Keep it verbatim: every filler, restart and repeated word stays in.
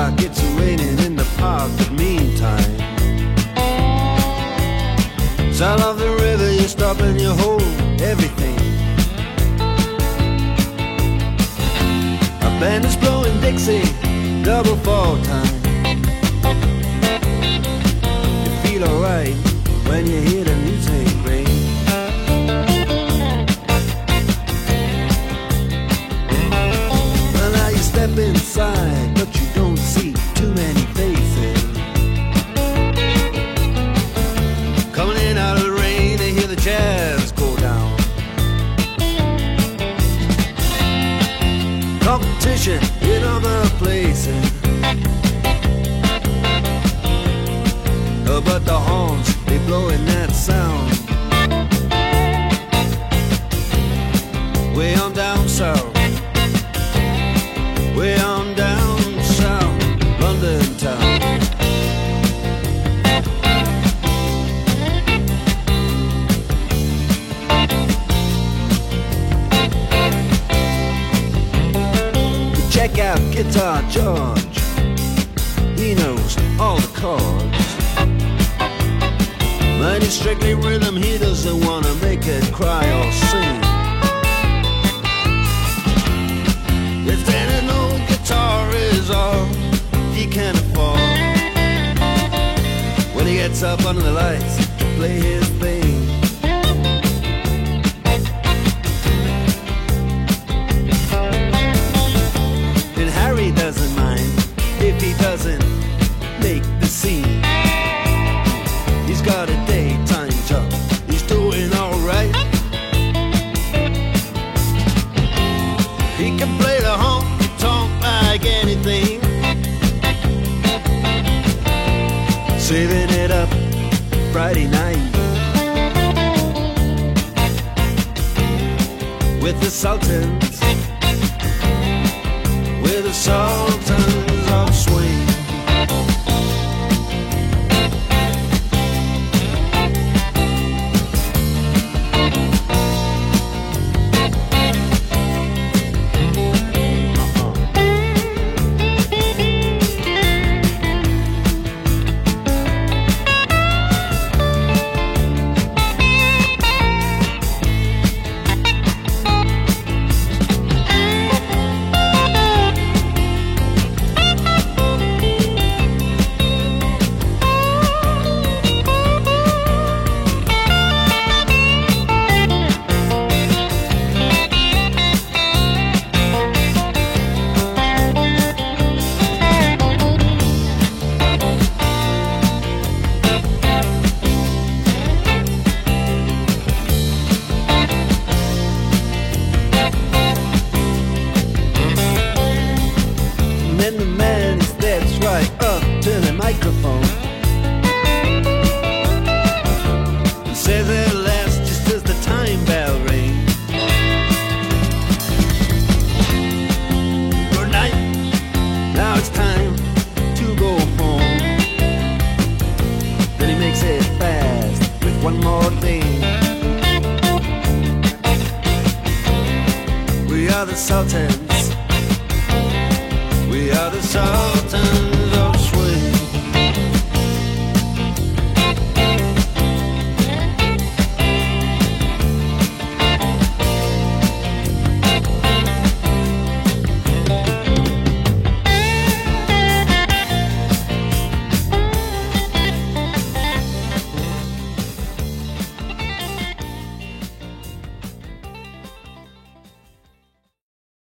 like it's raining in the park, but meantime, sound of the river, you stop and you hold everything. A band is blowing Dixie, double fall time. You feel alright when you hear the music ring. Well, now you step inside, but you don't see too many faces. Coming in out of the rain, they hear the jazz go down. Competition in other places, oh, but the horns, they blowing that sound. Way on down south, way on down south, London town. Check out Guitar George, he knows all the chords. But it's strictly rhythm, he doesn't wanna make it cry or sing. If then an old guitar is all he can afford, when he gets up under the lights to play his thing. And Harry doesn't mind if he doesn't make the scene. He's got a daytime job, he's doing alright. He can play the honky-tonk like anything, saving it up Friday night with the Sultans, with the Sultans of Swing. And the man steps right up to the microphone and says at last, just as the time bell rings, good night, now it's time to go home. Then he makes it fast with one more thing. We are the Sultans, we are the Sultans.